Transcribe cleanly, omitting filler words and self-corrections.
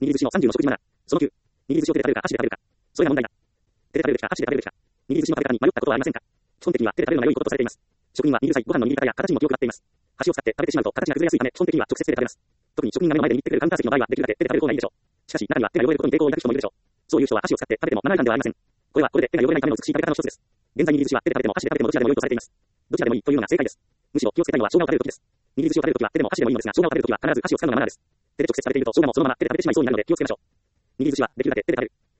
握り寿司の30の食事マナー。その9。握り寿司を手で食べるか、箸で食べるか。それが問題だ。手で食べるべきか、箸で食べるべきか。握り寿司の食べ方に迷ったことはありませんか？基本的には手で食べるのが良いこととされています。職人は握る際、ご飯の握り方や形にも気を配っています。箸を使って食べてしまうと形が崩れやすいため、基本的には直接手で食べます。特に職人が目の前で握ってくれるカウンター席の場合は、できるだけ手で食べる方がいいでしょう。しかし、中には手が汚れることに抵抗を抱く人もいるでしょう。そういう人は箸を使って食べてもマナー違反ではありません。これはこれで手が汚れないための美しい食べ方の一つです。現在握り寿司は手で食べても箸で食べてもどちらでも良いとされています。どちらでもいいというのが正解です。むしろ気をつけたいのは生姜を食べるときです。握り寿司を食べるときは手でも箸でもいいのですが、生姜を食べるときは必ず箸を使うのがマナーです。手で直接食べていると生姜もそのまま手で食べてしまいそうになるので気をつけましょう。握り寿司はできるだけ手で食べる。